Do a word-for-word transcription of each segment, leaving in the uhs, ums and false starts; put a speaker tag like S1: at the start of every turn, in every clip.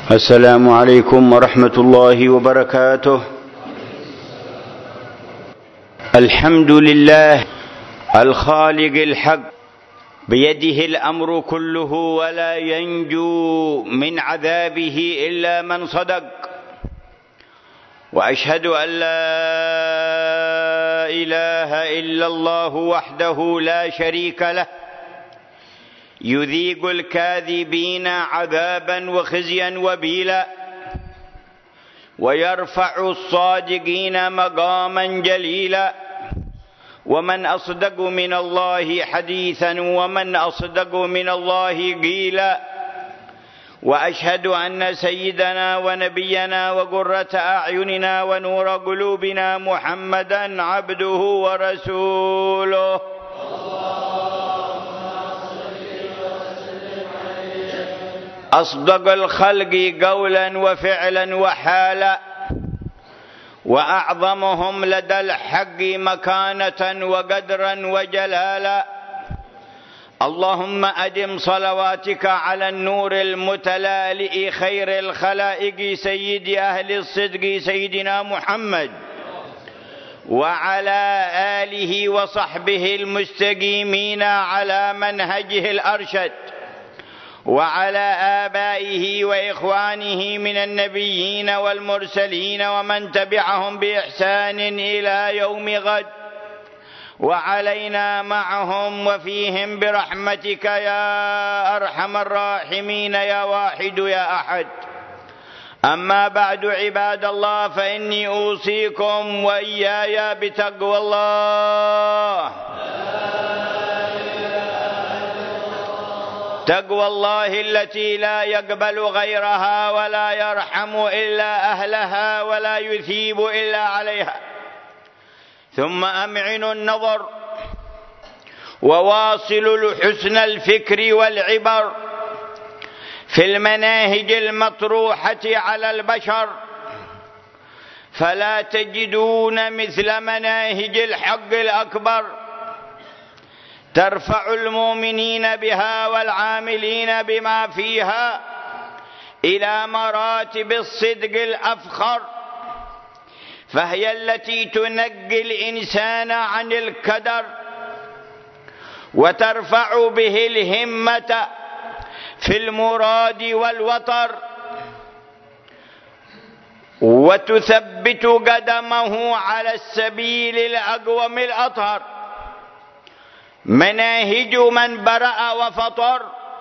S1: السلام عليكم ورحمة الله وبركاته. الحمد لله الخالق الحق، بيده الأمر كله ولا ينجو من عذابه إلا من صدق. وأشهد أن لا إله إلا الله وحده لا شريك له، يذيق الكاذبين عذابا وخزيا وبيلا، ويرفع الصادقين مقاما جليلا. ومن أصدق من الله حديثا ومن أصدق من الله قيلا. وأشهد أن سيدنا ونبينا وقرة أعيننا ونور قلوبنا محمدا عبده ورسوله. أصدق الخلق قولا وفعلا وحالا، وأعظمهم لدى الحق مكانة وقدرا وجلالا. اللهم أدم صلواتك على النور المتلالئ خير الخلائق سيد أهل الصدق سيدنا محمد، وعلى آله وصحبه المستقيمين على منهجه الأرشد، وعلى آبائه وإخوانه من النبيين والمرسلين ومن تبعهم بإحسان إلى يوم غد، وعلينا معهم وفيهم برحمتك يا أرحم الراحمين يا واحد يا أحد. أما بعد، عباد الله، فإني أوصيكم وإياي بتقوى الله. تقوى الله التي لا يقبل غيرها ولا يرحم إلا أهلها ولا يثيب إلا عليها. ثم أمعنوا النظر وواصلوا حسن الفكر والعبر في المناهج المطروحة على البشر، فلا تجدون مثل مناهج الحق الأكبر ترفع المؤمنين بها والعاملين بما فيها إلى مراتب الصدق الأفخر، فهي التي تنجي الإنسان عن الكدر وترفع به الهمة في المراد والوطر، وتثبت قدمه على السبيل الأقوم الأطهر. مناهج من برأ وفطر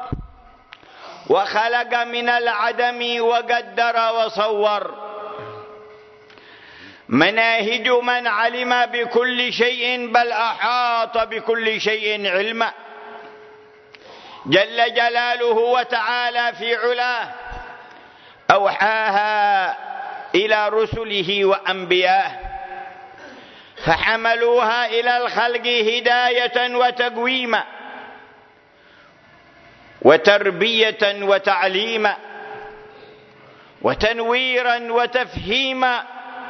S1: وخلق من العدم وقدر وصور، مناهج من علم بكل شيء بل أحاط بكل شيء علما، جل جلاله وتعالى في علاه أوحاها إلى رسله وأنبيائه، فحملوها إلى الخلق هداية وتقويما وتربية وتعليما وتنويرا وتفهيما،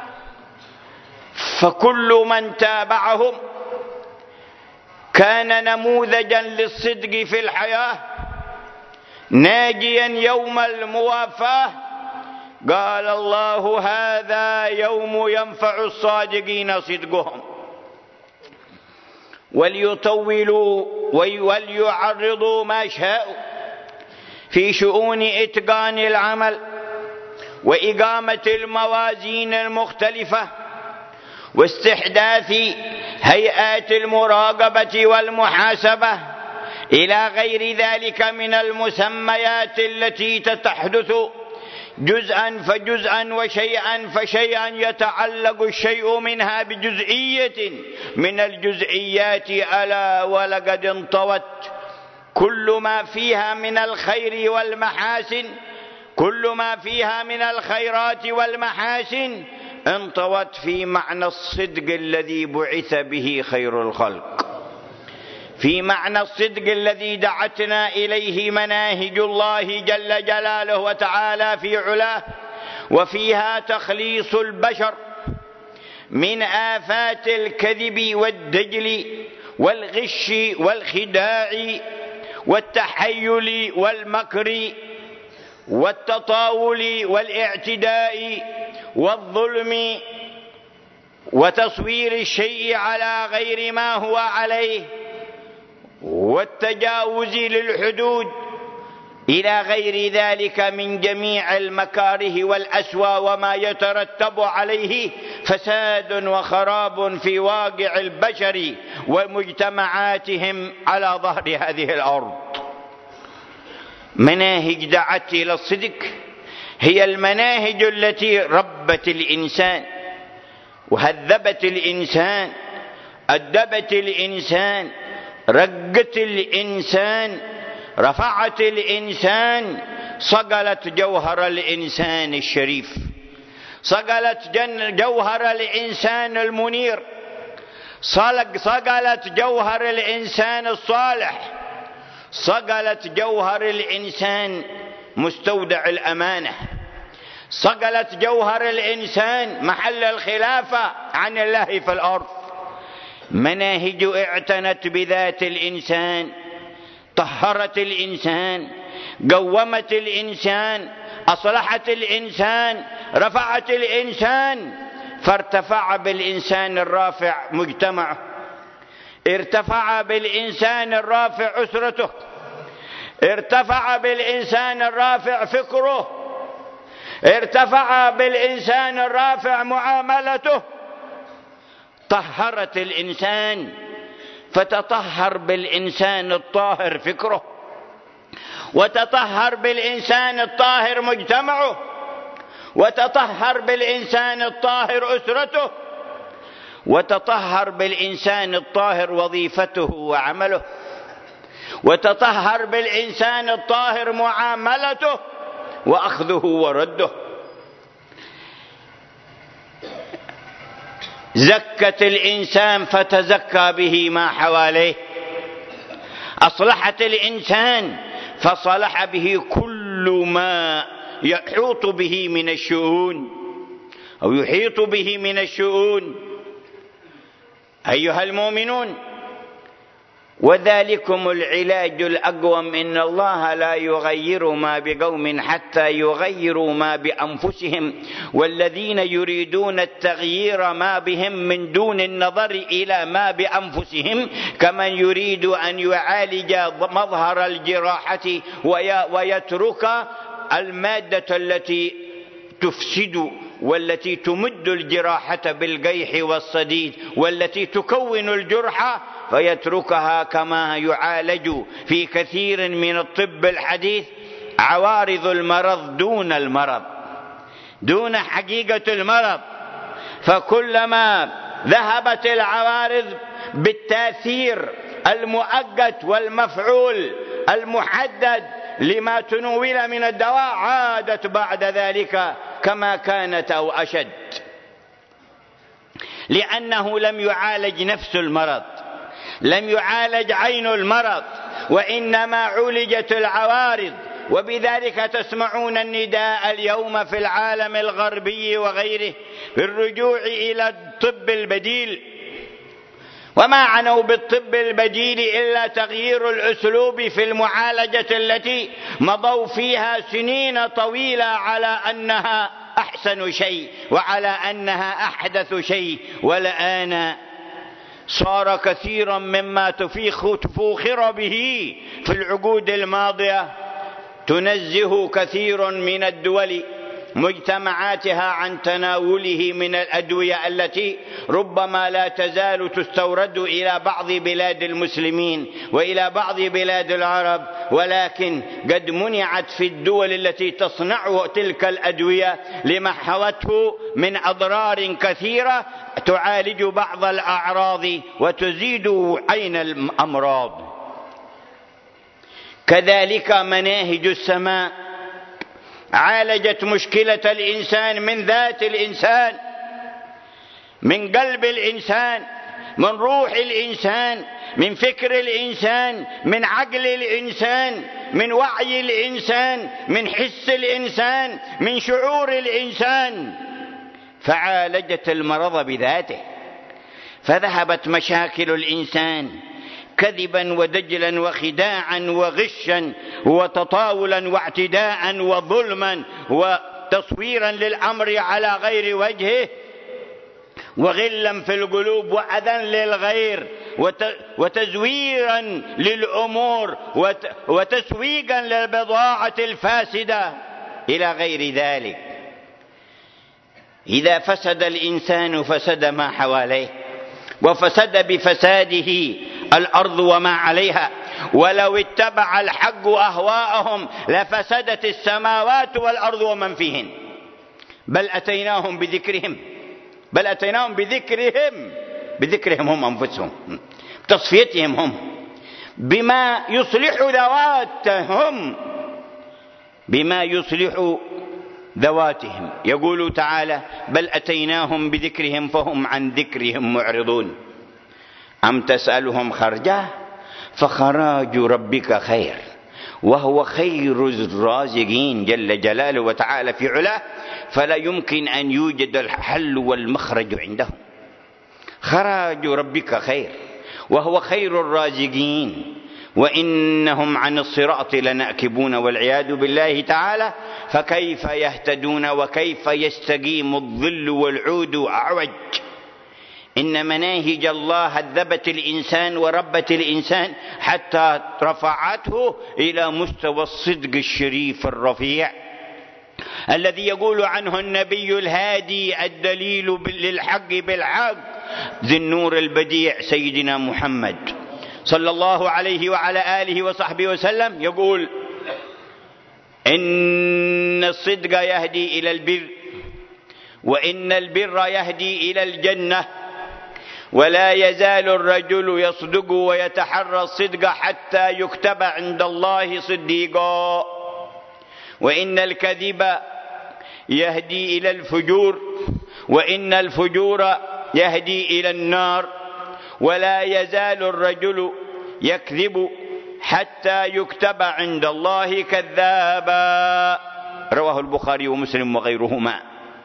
S1: فكل من تابعهم كان نموذجا للصدق في الحياة، ناجيا يوم الموافاة. قال الله: هذا يوم ينفع الصادقين صدقهم. وليطولوا وليعرضوا ما شاءوا في شؤون إتقان العمل وإقامة الموازين المختلفة واستحداث هيئات المراقبة والمحاسبة إلى غير ذلك من المسميات التي تتحدث جزءا فجزءا وشيئا فشيئا، يتعلق الشيء منها بجزئية من الجزئيات. ألا ولقد انطوت كل ما فيها من الخير والمحاسن، كل ما فيها من الخيرات والمحاسن انطوت في معنى الصدق الذي بعث به خير الخلق، في معنى الصدق الذي دعتنا إليه مناهج الله جل جلاله وتعالى في علاه، وفيها تخليص البشر من آفات الكذب والدجل والغش والخداع والتحيل والمكر والتطاول والاعتداء والظلم وتصوير الشيء على غير ما هو عليه والتجاوز للحدود إلى غير ذلك من جميع المكاره والأسوأ وما يترتب عليه فساد وخراب في واقع البشر ومجتمعاتهم على ظهر هذه الأرض. مناهج دعت إلى الصدق هي المناهج التي ربت الإنسان وهذبت الإنسان، أدبت الإنسان، رقت الإنسان، رفعت الإنسان، صقلت جوهر الإنسان الشريف، صقلت جوهر الإنسان المنير، صقلت جوهر الإنسان الصالح، صقلت جوهر الإنسان مستودع الأمانة، صقلت جوهر الإنسان محل الخلافة عن الله في الأرض. مناهج اعتنت بذات الإنسان، طهرت الإنسان، قومت الإنسان، أصلحت الإنسان، رفعت الإنسان، فارتفع بالإنسان الرافع مجتمعه، ارتفع بالإنسان الرافع أسرته، ارتفع بالإنسان الرافع فكره، ارتفع بالإنسان الرافع معاملته. طهرت الإنسان فتطهر بالإنسان الطاهر فكره، وتطهر بالإنسان الطاهر مجتمعه، وتطهر بالإنسان الطاهر أسرته، وتطهر بالإنسان الطاهر وظيفته وعمله، وتطهر بالإنسان الطاهر معاملته وأخذه ورده. زكت الإنسان فتزكى به ما حواليه، أصلحت الإنسان فصلح به كل ما يحيط به من الشؤون أو يحيط به من الشؤون. أيها المؤمنون، وذلكم العلاج الأقوم، إن الله لا يغير ما بقوم حتى يغيروا ما بأنفسهم، والذين يريدون التغيير ما بهم من دون النظر إلى ما بأنفسهم كمن يريد أن يعالج مظهر الجراحة ويترك المادة التي تفسد والتي تمد الجراحة بالقيح والصديد والتي تكون الجرح فيتركها كما يعالج في كثير من الطب الحديث عوارض المرض دون المرض، دون حقيقة المرض. فكلما ذهبت العوارض بالتأثير المؤقت والمفعول المحدد لما تنول من الدواء عادت بعد ذلك كما كانت أو أشد، لأنه لم يعالج نفس المرض، لم يعالج عين المرض، وإنما عولجت العوارض. وبذلك تسمعون النداء اليوم في العالم الغربي وغيره بالرجوع إلى الطب البديل، وما عنوا بالطب البديل إلا تغيير الأسلوب في المعالجة التي مضوا فيها سنين طويلة على أنها أحسن شيء وعلى أنها أحدث شيء، والآن صار كثيرا مما تفوخر به في العقود الماضية تنزه كثير من الدول مجتمعاتها عن تناوله من الأدوية التي ربما لا تزال تستورد إلى بعض بلاد المسلمين وإلى بعض بلاد العرب، ولكن قد منعت في الدول التي تصنع تلك الأدوية لما حوته من أضرار كثيرة تعالج بعض الأعراض وتزيد عين الأمراض. كذلك مناهج السماء عالجت مشكلة الإنسان من ذات الإنسان، من قلب الإنسان، من روح الإنسان، من فكر الإنسان، من عقل الإنسان، من وعي الإنسان، من حس الإنسان، من شعور الإنسان، فعالجت المرض بذاته. فذهبت مشاكل الإنسان كذبا ودجلا وخداعا وغشا وتطاولا واعتداء وظلما وتصويرا للأمر على غير وجهه، وغلا في القلوب وأذى للغير وتزويرا للأمور وتسويقا للبضاعة الفاسدة إلى غير ذلك. إذا فسد الإنسان فسد ما حواليه، وفسد بفساده الأرض وما عليها، ولو اتبع الحق أهواءهم لفسدت السماوات والأرض ومن فيهن، بل أتيناهم بذكرهم بل أتيناهم بذكرهم بذكرهم هم أنفسهم، تصفيتهم هم، بما يصلح ذواتهم بما يصلح ذواتهم. يقول تعالى: بل أتيناهم بذكرهم فهم عن ذكرهم معرضون. أم تسألهم خرجا فخراج ربك خير وهو خير الرازقين جل جلاله وتعالى في علاه، فلا يمكن أن يوجد الحل والمخرج عنده. خراج ربك خير وهو خير الرازقين وإنهم عن الصراط لناكبون والعياذ بالله تعالى. فكيف يهتدون وكيف يستقيم الظل والعود أعوج؟ إن مناهج الله هذبت الإنسان وربت الإنسان حتى رفعته إلى مستوى الصدق الشريف الرفيع الذي يقول عنه النبي الهادي الدليل للحق بالحق ذي النور البديع سيدنا محمد صلى الله عليه وعلى آله وصحبه وسلم، يقول: إن الصدق يهدي إلى البر وإن البر يهدي إلى الجنة ولا يزال الرجل يصدق ويتحرى الصدق حتى يكتب عند الله صديقا، وإن الكذب يهدي إلى الفجور وإن الفجور يهدي إلى النار ولا يزال الرجل يكذب حتى يكتب عند الله كذابا. رواه البخاري ومسلم وغيرهما.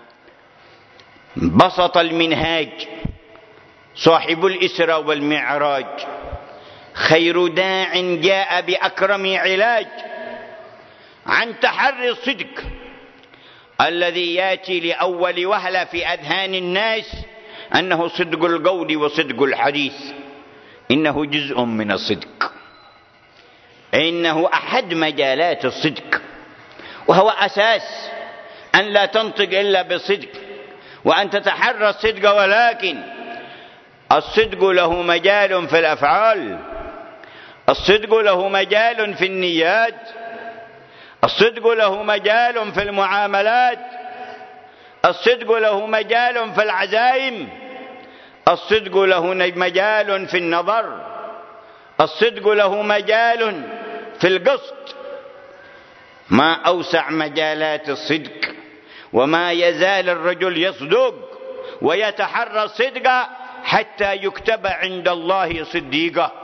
S1: بسط المنهاج صاحب الإسراء والمعراج خير داع جاء بأكرم علاج عن تحري الصدق الذي ياتي لأول وهلة في أذهان الناس أنه صدق القول وصدق الحديث. إنه جزء من الصدق، إنه أحد مجالات الصدق، وهو أساس أن لا تنطق إلا بالصدق وأن تتحرى الصدق. ولكن الصدق له مجال في الأفعال، الصدق له مجال في النيات، الصدق له مجال في المعاملات، الصدق له مجال في العزائم، الصدق له مجال في النظر، الصدق له مجال في القصد. ما أوسع مجالات الصدق، وما يزال الرجل يصدق ويتحرى الصدق حتى يكتب عند الله صديقا.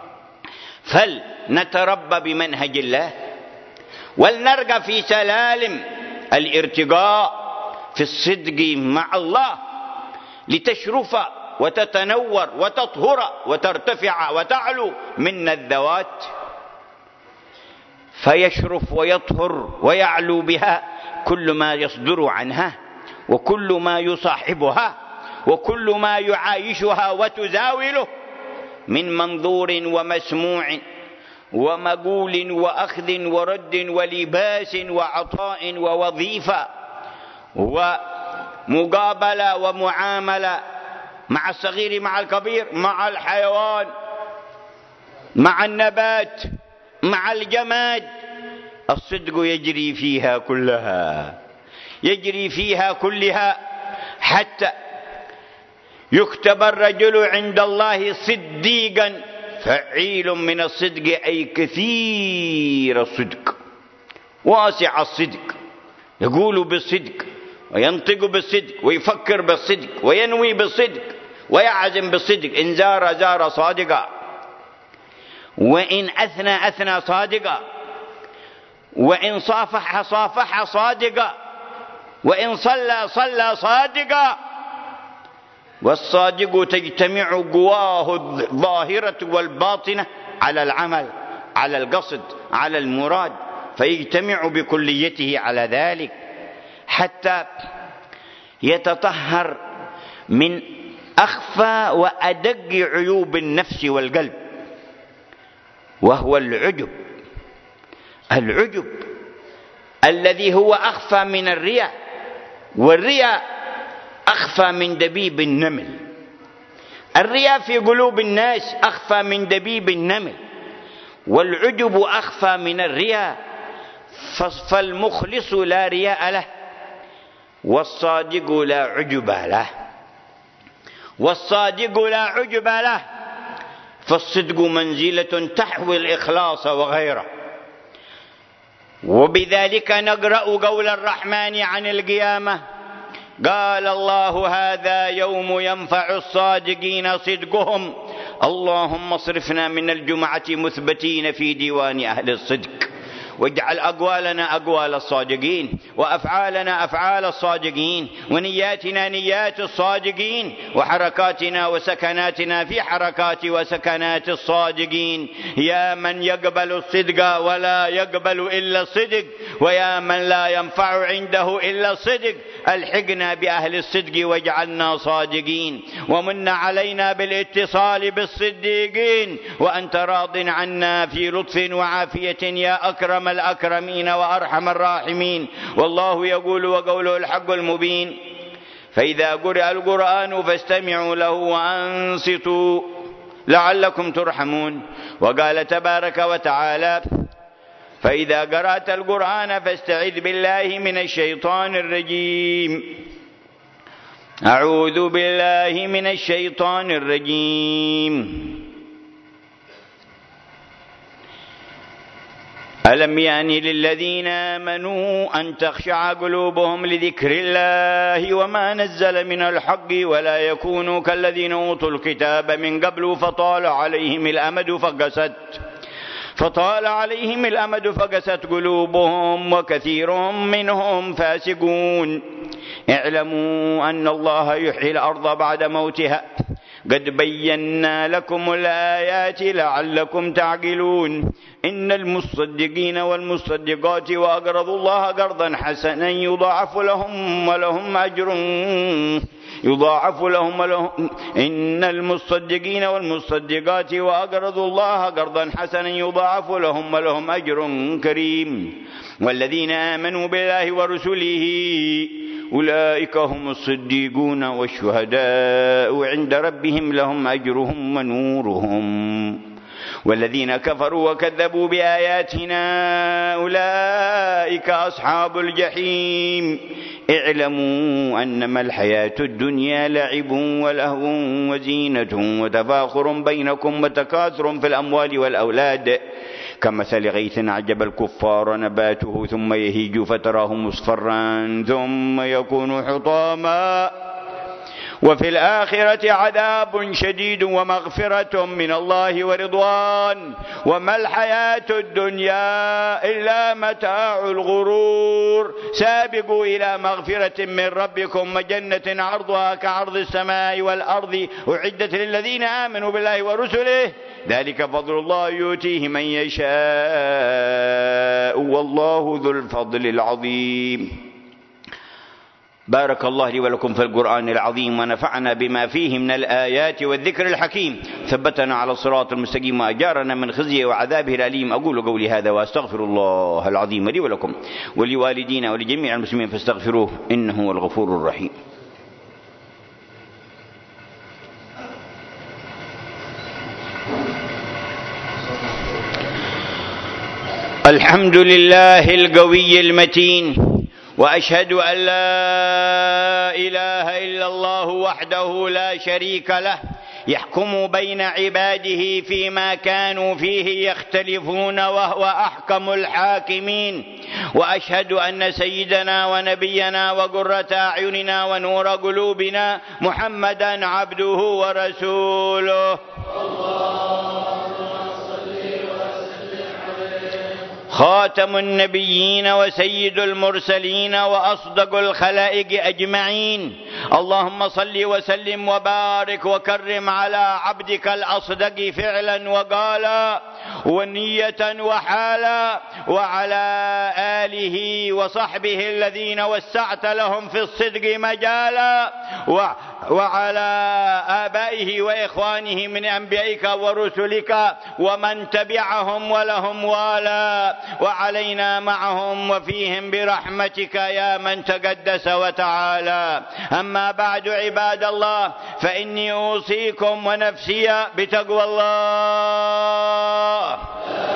S1: فلنتربى بمنهج الله ولنرقى في سلالم الارتقاء في الصدق مع الله لتشرف وتتنور وتطهر وترتفع وتعلو منا الذوات، فيشرف ويطهر ويعلو بها كل ما يصدر عنها وكل ما يصاحبها وكل ما يعايشها وتزاوله من منظور ومسموع ومقول وأخذ ورد ولباس وعطاء ووظيفة ومقابلة ومعاملة مع الصغير مع الكبير مع الحيوان مع النبات مع الجماد. الصدق يجري فيها كلها يجري فيها كلها حتى يكتب الرجل عند الله صديقا فعيل من الصدق، أي كثير الصدق واسع الصدق، يقول بالصدق وينطق بالصدق ويفكر بالصدق وينوي بالصدق ويعزم بالصدق. إن زار زار صادقا وإن أثنى أثنى صادقا وإن صافح صافح صادقا وإن صلى صلى صادقا. والصادق تجتمع قواه الظاهرة والباطنة على العمل، على القصد، على المراد، فيجتمع بكليته على ذلك حتى يتطهر من أخفى وأدق عيوب النفس والقلب، وهو العجب. العجب الذي هو أخفى من الرياء، والرياء أخفى من دبيب النمل. الرياء في قلوب الناس أخفى من دبيب النمل، والعجب أخفى من الرياء. فالمخلص لا رياء له، والصادق لا عجب له، والصادق لا عجب له. فالصدق منزلة تحوي الإخلاص وغيره. وبذلك نقرأ قول الرحمن عن القيامة: قال الله هذا يوم ينفع الصادقين صدقهم اللهم اصرفنا من الجمعة مثبتين في ديوان أهل الصدق، واجعل أقوالنا أقوال الصادقين، وأفعالنا أفعال الصادقين، ونياتنا نيات الصادقين، وحركاتنا وسكناتنا في حركات وسكنات الصادقين. يا من يقبل الصدق ولا يقبل إلا الصدق، ويا من لا ينفع عنده إلا الصدق، ألحقنا بأهل الصدق واجعلنا صادقين، ومن علينا بالاتصال بالصديقين، وأنت راض عنا في لطف وعافية يا أكرم الأكرمين وأرحم الراحمين. والله يقول وقوله الحق المبين: فإذا قرئ القرآن فاستمعوا له وأنصتوا لعلكم ترحمون. وقال تبارك وتعالى: فإذا قرأت القرآن فاستعذ بالله من الشيطان الرجيم. أعوذ بالله من الشيطان الرجيم. ألم يأن للذين آمنوا أن تخشع قلوبهم لذكر الله وما نزل من الحق ولا يكونوا كالذين أوتوا الكتاب من قبل فطال عليهم الأمد فقست فطال عليهم الأمد فقست قلوبهم وكثير منهم فاسقون. اعلموا أن الله يحيي الأرض بعد موتها قد بينا لكم الآيات لعلكم تعقلون. إن المصدقين والمصدقات وأقرضوا الله قرضا حسنا يضاعف لهم ولهم أجر يضاعف لهم ولهم إن المصدقين والمصدقات وأقرضوا الله قرضا حسنا يضاعف لهم ولهم أجر كريم. والذين آمنوا بالله ورسله أولئك هم الصديقون والشهداء عند ربهم لهم أجرهم ونورهم. والذين كفروا وكذبوا بآياتنا أولئك أصحاب الجحيم. اعلموا أنما الحياة الدنيا لعب ولهو وزينة وتفاخر بينكم وتكاثر في الأموال والأولاد كمثل غيث أعجب الكفار نباته ثم يهيج فتراه مصفرا ثم يكون حطاما وفي الآخرة عذاب شديد ومغفرة من الله ورضوان وما الحياة الدنيا إلا متاع الغرور. سابقوا إلى مغفرة من ربكم وجنة عرضها كعرض السماء والأرض أعدت للذين آمنوا بالله ورسله ذلك فضل الله يؤتيه من يشاء والله ذو الفضل العظيم. بارك الله لي ولكم في القرآن العظيم ونفعنا بما فيه من الآيات والذكر الحكيم، ثبتنا على الصراط المستقيم وأجارنا من خزيه وعذابه الأليم. أقول قولي هذا وأستغفر الله العظيم لي ولكم ولوالدينا ولجميع المسلمين فاستغفروه إنه هو الغفور الرحيم. الحمد لله القوي المتين، وأشهد أن لا إله إلا الله وحده لا شريك له يحكم بين عباده فيما كانوا فيه يختلفون وهو أحكم الحاكمين. وأشهد أن سيدنا ونبينا وقرة أعيننا ونور قلوبنا محمدا عبده ورسوله. خاتم النبيين وسيد المرسلين وأصدق الخلائق أجمعين، اللهم صل وسلم وبارك وكرم على عبدك الأصدق فعلا وقالا ونية وحالا، وعلى آله وصحبه الذين وسعت لهم في الصدق مجالا، وعلى آبائه وإخوانه من أنبيائك ورسلك ومن تبعهم ولهم والا، وعلينا معهم وفيهم برحمتك يا من تقدس وتعالى. أما بعد عباد الله، فإني أوصيكم ونفسي بتقوى الله.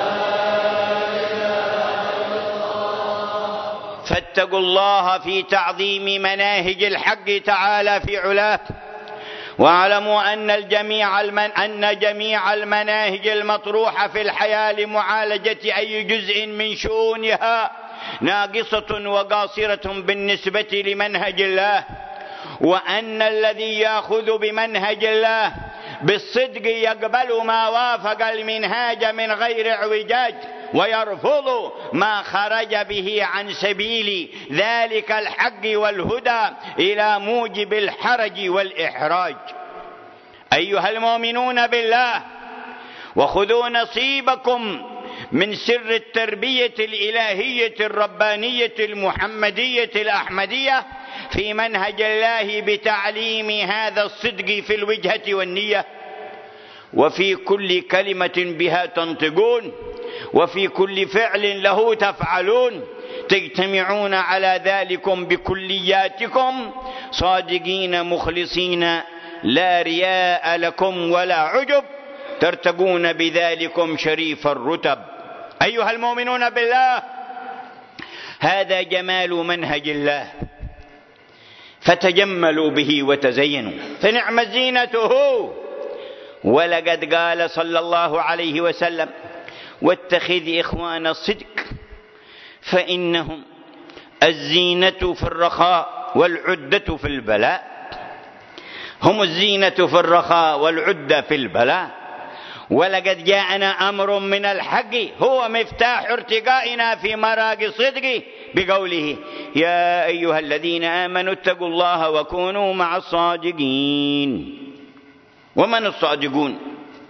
S1: فاتقوا الله في تعظيم مناهج الحق تعالى في علاه، واعلموا أن الجميع المن أن جميع المناهج المطروحة في الحياة لمعالجة أي جزء من شؤونها ناقصة وقاصرة بالنسبة لمنهج الله، وأن الذي يأخذ بمنهج الله بالصدق يقبل ما وافق المنهاج من غير اعوجاج، ويرفض ما خرج به عن سبيل ذلك الحق والهدى إلى موجب الحرج والإحراج. أيها المؤمنون بالله، وخذوا نصيبكم من سر التربية الإلهية الربانية المحمدية الأحمدية في منهج الله بتعليم هذا الصدق في الوجهة والنية، وفي كل كلمة بها تنطقون، وفي كل فعل له تفعلون، تجتمعون على ذلكم بكلياتكم صادقين مخلصين لا رياء لكم ولا عجب، ترتقون بذلكم شريف الرتب. أيها المؤمنون بالله، هذا جمال منهج الله، فتجملوا به وتزينوا، فنعم زينته. ولقد قال صلى الله عليه وسلم: واتخذ إخوان الصدق فإنهم الزينة في الرخاء والعدة في البلاء. هم الزينة في الرخاء والعدة في البلاء. ولقد جاءنا أمر من الحق هو مفتاح ارتقائنا في مراقي الصدق بقوله: يا أيها الذين آمنوا اتقوا الله وكونوا مع الصادقين. ومن الصادقون؟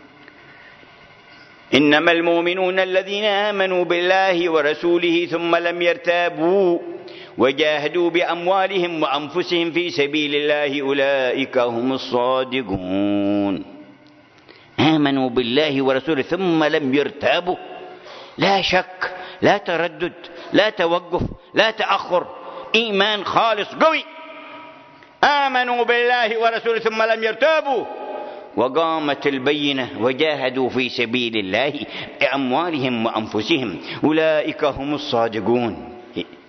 S1: إنما المؤمنون الذين آمنوا بالله ورسوله ثم لم يرتابوا وجاهدوا بأموالهم وأنفسهم في سبيل الله، أولئك هم الصادقون. آمنوا بالله ورسوله ثم لم يرتابوا، لا شك، لا تردد، لا توقف، لا تأخر، إيمان خالص قوي. آمنوا بالله ورسوله ثم لم يرتابوا، وقامت البينة وجاهدوا في سبيل الله بأموالهم وأنفسهم، أولئك هم الصادقون.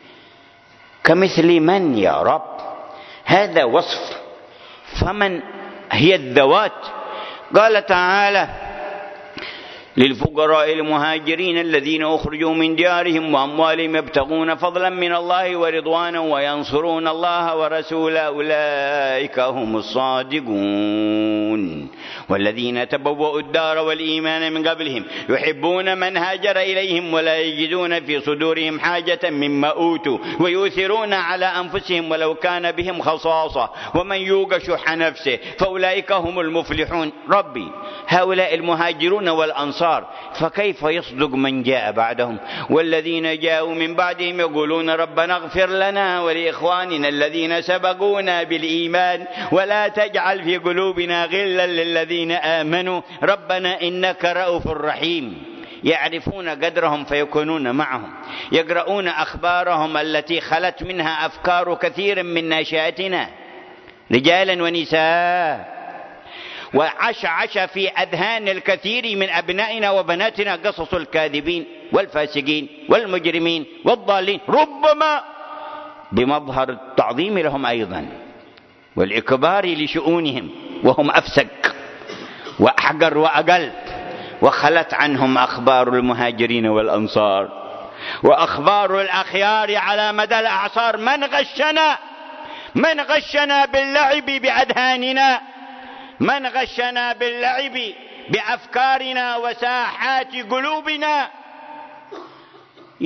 S1: كمثل من يا رب؟ هذا وصف، فمن هي الذوات؟ قال تعالى: للفقراء المهاجرين الذين أخرجوا من ديارهم وأموالهم يبتغون فضلا من الله ورضوانا وينصرون الله ورسوله، أولئك هم الصادقون. والذين تبوأوا الدار والإيمان من قبلهم يحبون من هاجر إليهم ولا يجدون في صدورهم حاجة مما أوتوا ويؤثرون على أنفسهم ولو كان بهم خصاصة ومن يوق شح نفسه فأولئك هم المفلحون. ربي، هؤلاء المهاجرون والأنصار، فكيف يصدق من جاء بعدهم؟ والذين جاءوا من بعدهم يقولون ربنا اغفر لنا ولإخواننا الذين سبقونا بالإيمان ولا تجعل في قلوبنا غلا للذين آمنوا ربنا إنك رؤوف رحيم. يعرفون قدرهم فيكونون معهم، يقرؤون أخبارهم التي خلت منها أفكار كثير من ناشئتنا رجالا ونساء، وعشعش في أذهان الكثير من أبنائنا وبناتنا قصص الكاذبين والفاسقين والمجرمين والضالين، ربما بمظهر التعظيم لهم أيضا والإكبار لشؤونهم، وهم أفسق وأحقر وأقل. وخلت عنهم أخبار المهاجرين والأنصار وأخبار الأخيار على مدى الأعصار. من غشنا من غشنا باللعب بأذهاننا، من غشنا باللعب بأفكارنا وساحات قلوبنا.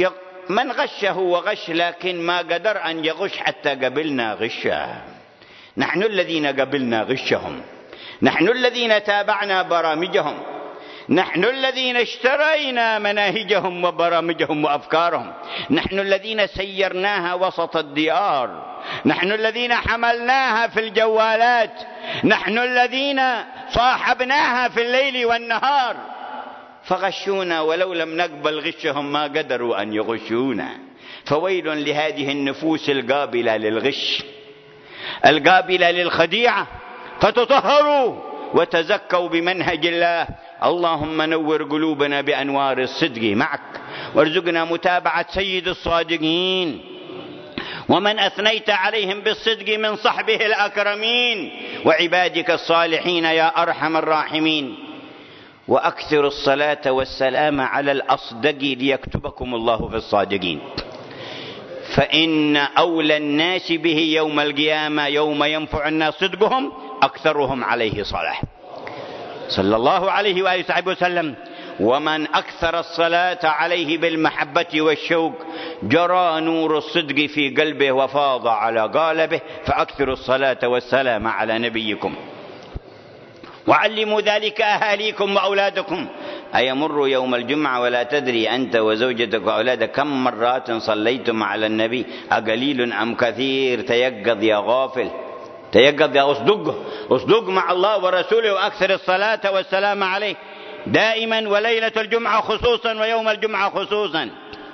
S1: من غشه وغش، لكن ما قدر أن يغش حتى قبلنا غشه. نحن الذين قبلنا غشهم، نحن الذين تابعنا برامجهم، نحن الذين اشترينا مناهجهم وبرامجهم وأفكارهم، نحن الذين سيرناها وسط الديار، نحن الذين حملناها في الجوالات، نحن الذين صاحبناها في الليل والنهار، فغشونا ولو لم نقبل غشهم ما قدروا أن يغشونا. فويل لهذه النفوس القابلة للغش، القابلة للخديعة، فتطهروا وتزكوا بمنهج الله. اللهم نور قلوبنا بأنوار الصدق معك، وارزقنا متابعة سيد الصادقين ومن أثنيت عليهم بالصدق من صحبه الأكرمين وعبادك الصالحين يا أرحم الراحمين. وأكثر الصلاة والسلام على الأصدق ليكتبكم الله في الصادقين، فإن أولى الناس به يوم القيامة يوم ينفع الناس صدقهم أكثرهم عليه صلاة، صلى الله عليه وآله وصحبه وسلم. ومن أكثر الصلاة عليه بالمحبة والشوق جرى نور الصدق في قلبه وفاض على قالبه. فأكثروا الصلاة والسلام على نبيكم، وعلموا ذلك أهاليكم وأولادكم. أيمر يوم الجمعة ولا تدري أنت وزوجتك وأولادك كم مرات صليتم على النبي أقليل أم كثير؟ تيقظ يا غافل، تيقظ يا أصدق، أصدق مع الله ورسوله، وأكثر الصلاة والسلام عليه دائما، وليلة الجمعة خصوصا ويوم الجمعة خصوصا.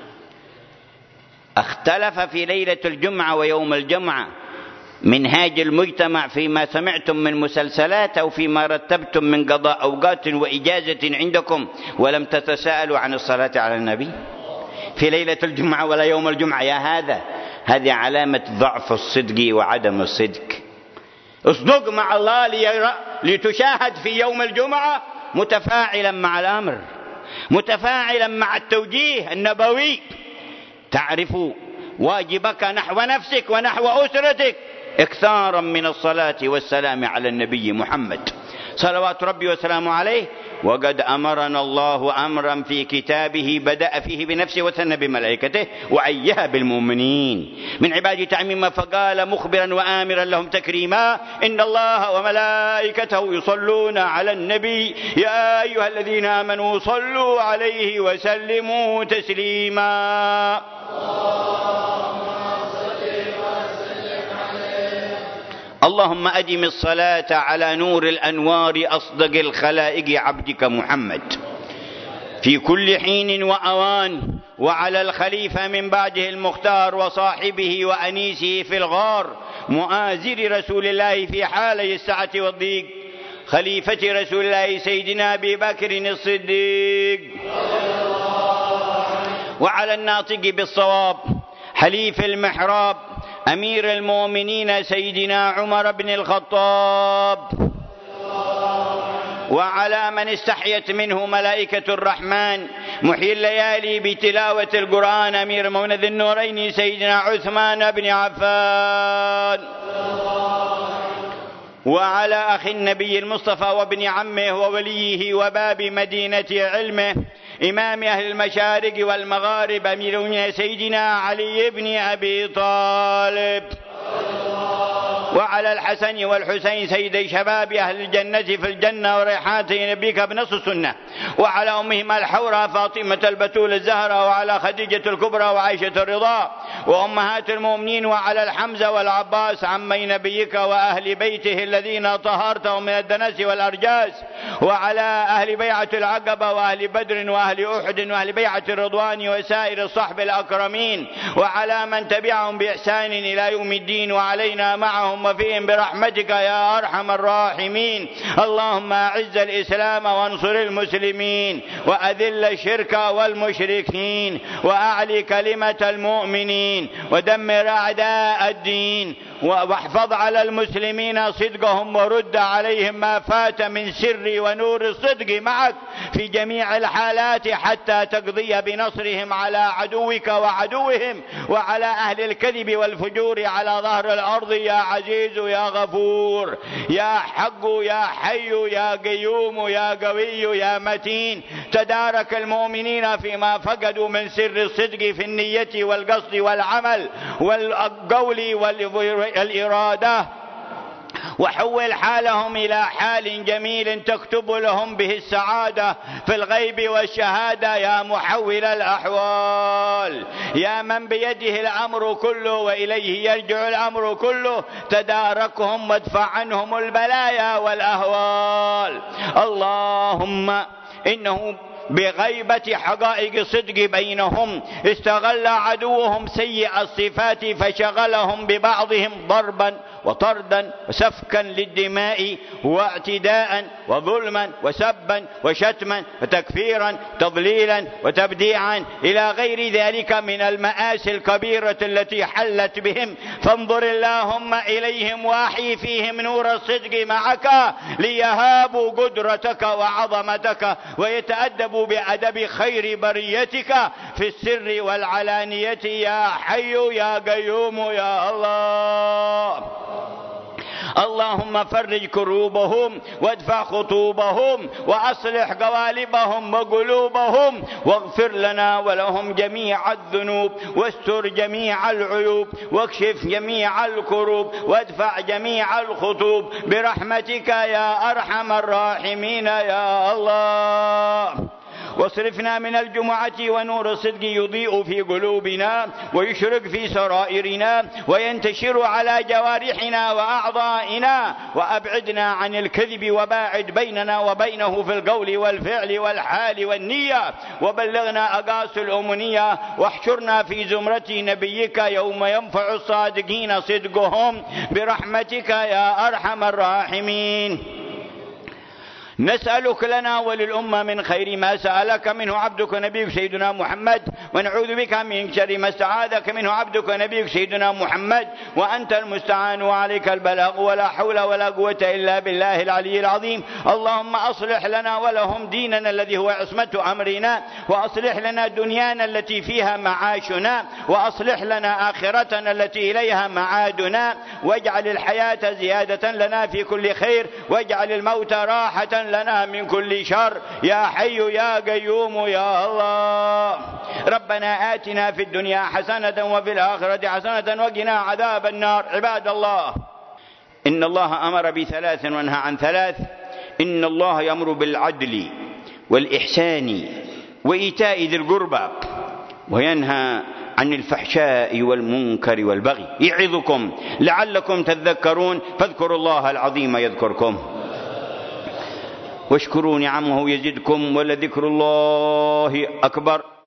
S1: اختلف في ليلة الجمعة ويوم الجمعة منهاج المجتمع فيما سمعتم من مسلسلات أو فيما رتبتم من قضاء أوقات وإجازة عندكم، ولم تتساءلوا عن الصلاة على النبي في ليلة الجمعة ولا يوم الجمعة. يا هذا، هذه علامة ضعف الصدق وعدم الصدق. اصدق مع الله لتشاهد في يوم الجمعة متفاعلا مع الأمر، متفاعلا مع التوجيه النبوي، تعرف واجبك نحو نفسك ونحو أسرتك اكثارا من الصلاة والسلام على النبي محمد صلوات ربي وسلامه عليه. وقد أمرنا الله أمرا في كتابه بدأ فيه بنفسه وثنى بملائكته وعيها بالمؤمنين من عباده تعميما، فقال مخبرا وآمرا لهم تكريما: إن الله وملائكته يصلون على النبي يا أيها الذين آمنوا صلوا عليه وسلموا تسليما. اللهم أدم الصلاة على نور الأنوار أصدق الخلائق عبدك محمد في كل حين وأوان، وعلى الخليفة من بعده المختار وصاحبه وأنيسه في الغار، مؤازر رسول الله في حالي السعة والضيق، خليفة رسول الله سيدنا أبي بكر الصديق، وعلى الناطق بالصواب حليف المحراب أمير المؤمنين سيدنا عمر بن الخطاب، وعلى من استحيت منه ملائكة الرحمن محيي الليالي بتلاوة القرآن أمير مؤمن ذي النورين سيدنا عثمان بن عفان، وعلى أخي النبي المصطفى وابن عمه ووليه وباب مدينة علمه إمام أهل المشارق والمغارب أمير المؤمنين سيدنا علي بن أبي طالب، وعلى الحسن والحسين سيدي شباب أهل الجنة في الجنة وريحانة نبيك بنص السنة، وعلى أمهما الحورى فاطمة البتول الزهرة، وعلى خديجة الكبرى وعائشة الرضا وأمهات المؤمنين، وعلى الحمزة والعباس عمي نبيك وأهل بيته الذين طهرتهم من الدنس والأرجاس، وعلى أهل بيعة العقبة وأهل بدر وأهل أحد وأهل بيعة الرضوان وسائر الصحب الأكرمين، وعلى من تبعهم بإحسان إلى يوم الدين، وعلينا معهم وفيهم برحمتك يا أرحم الراحمين. اللهم أعز الإسلام وانصر المسلمين، وأذل الشرك والمشركين، وأعلي كلمة المؤمنين، ودمر أعداء الدين، واحفظ على المسلمين صدقهم، ورد عليهم ما فات من سر ونور الصدق معك في جميع الحالات، حتى تقضي بنصرهم على عدوك وعدوهم وعلى أهل الكذب والفجور على ظهر الأرض يا عزيز يا غفور يا حق يا حي يا قيوم يا قوي يا متين. تدارك المؤمنين فيما فقدوا من سر الصدق في النية والقصد والعمل والقول والإرادة، وحول حالهم إلى حال جميل تكتب لهم به السعادة في الغيب والشهادة يا محول الأحوال، يا من بيده الأمر كله وإليه يرجع الأمر كله، تداركهم وادفع عنهم البلايا والأهوال. اللهم إنه بغيبة حقائق صدق بينهم استغل عدوهم سيء الصفات فشغلهم ببعضهم ضربا وطردا وسفكا للدماء واعتداء وظلما وسبا وشتما وتكفيرا تضليلا وتبديعا إلى غير ذلك من المآسي الكبيرة التي حلت بهم. فانظر اللهم إليهم واحي فيهم نور الصدق معك ليهابوا قدرتك وعظمتك ويتأدبوا بأدب خير بريتك في السر والعلانية يا حي يا قيوم يا الله. اللهم فرج كروبهم وادفع خطوبهم وأصلح قوالبهم وقلوبهم واغفر لنا ولهم جميع الذنوب واستر جميع العيوب واكشف جميع الكروب وادفع جميع الخطوب برحمتك يا أرحم الراحمين يا الله. واصرفنا من الجمعة ونور الصدق يضيء في قلوبنا ويشرق في سرائرنا وينتشر على جوارحنا وأعضائنا، وأبعدنا عن الكذب وباعد بيننا وبينه في القول والفعل والحال والنية، وبلغنا أقاصي الأمنية واحشرنا في زمرة نبيك يوم ينفع الصادقين صدقهم برحمتك يا أرحم الراحمين. نسألك لنا وللأمة من خير ما سألك منه عبدك نبيك سيدنا محمد، ونعوذ بك من شر ما استعاذك منه عبدك نبيك سيدنا محمد، وأنت المستعان وعليك البلاغ ولا حول ولا قوة إلا بالله العلي العظيم. اللهم أصلح لنا ولهم ديننا الذي هو عصمة أمرنا، وأصلح لنا دنيانا التي فيها معاشنا، وأصلح لنا آخرتنا التي إليها معادنا، واجعل الحياة زيادة لنا في كل خير، واجعل الموت راحة لنا من كل شر يا حي يا قيوم يا الله. ربنا آتنا في الدنيا حسنة وفي الآخرة حسنة وقنا عذاب النار. عباد الله، إن الله أمر بثلاث ونهى عن ثلاث. إن الله يأمر بالعدل والإحسان وإيتاء ذي القربى وينهى عن الفحشاء والمنكر والبغي يعظكم لعلكم تذكرون. فاذكروا الله العظيم يذكركم واشكروا نعمه يزدكم ولذكر الله أكبر.